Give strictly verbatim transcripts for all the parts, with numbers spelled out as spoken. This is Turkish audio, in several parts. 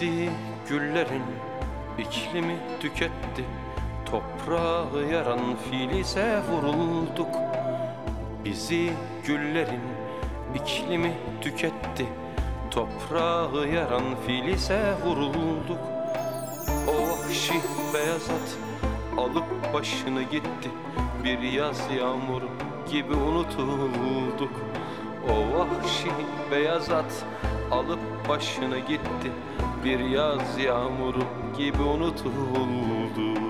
Bizi güllerin iklimi tüketti, toprağı yaran filize vurulduk. Bizi güllerin iklimi tüketti, toprağı yaran filize vurulduk. O vahşi beyaz at alıp başını gitti, bir yaz yağmuru gibi unutulduk. O vahşi beyaz at alıp başını gitti, bir yaz yağmuru gibi unutulduk.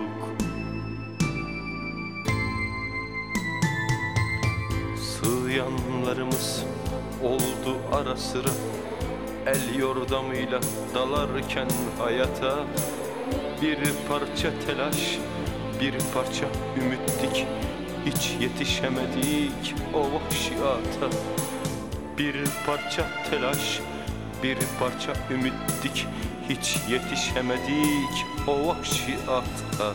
Sığıyanlarımız oldu ara sıra, el yordamıyla dalarken hayata. Bir parça telaş, bir parça ümittik, hiç yetişemedik o vahşi ata. Bir parça telaş, bir parça ümittik, hiç yetişemedik o vahşi ata.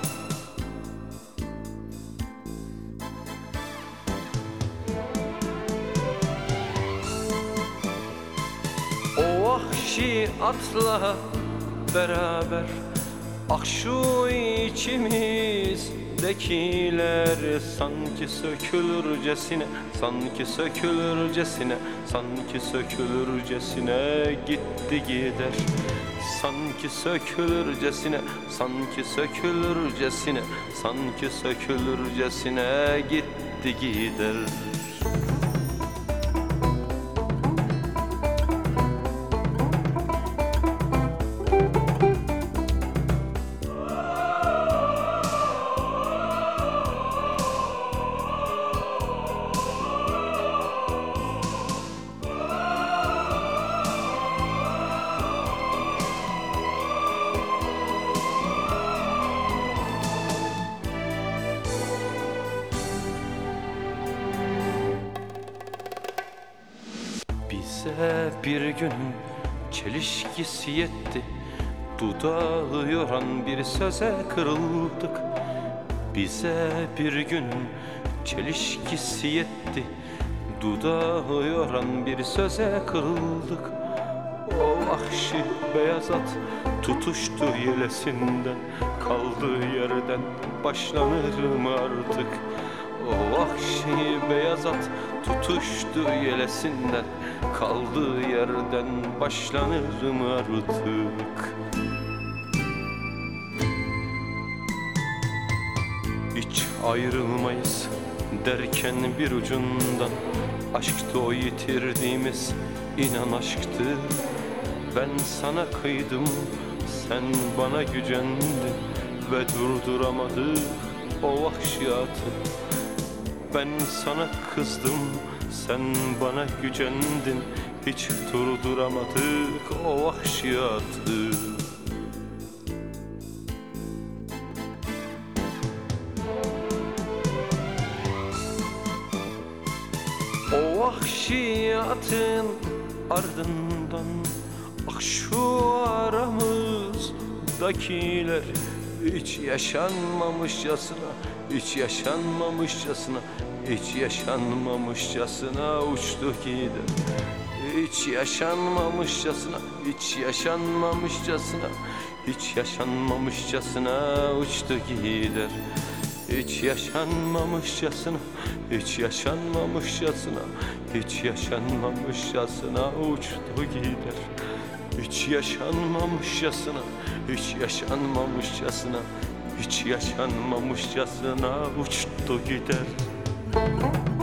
O vahşi atla beraber ah şu içimizdekiler sanki sökülürcesine, sanki sökülürcesine, sanki sökülürcesine gitti gider. Sanki sökülürcesine, sanki sökülürcesine, sanki sökülürcesine gitti gider. Bize bir günün çelişkisi yetti, dudağı yoran bir söze kırıldık. Bize bir günün çelişkisi yetti, dudağı yoran bir söze kırıldık. O vahşi beyaz at tutuştu yelesinden, kaldığı yerden başlanır mı artık? O vahşi beyaz at tutuştu yelesinden, kaldığı yerden başlanır mı artık? Hiç ayrılmayız derken bir ucundan, aşktı o yitirdiğimiz, inan aşktı. Ben sana kıydım, sen bana gücendin ve durduramadık o vahşi atı. Ben sana kızdım, sen bana gücendin, hiç durduramadık o vahşi atı. O vahşi atın ardından ah şu aramızdakiler hiç yaşanmamışçasına, hiç yaşanmamışçasına, hiç yaşanmamışçasına uçtu gider. Hiç yaşanmamışçasına, hiç yaşanmamışçasına, hiç yaşanmamışçasına uçtu gider. Hiç yaşanmamışçasına, hiç yaşanmamışçasına, hiç yaşanmamışçasına uçtu gider. Hiç yaşanmamışçasına, hiç yaşanmamışçasına, hiç yaşanmamışçasına uçtu gider.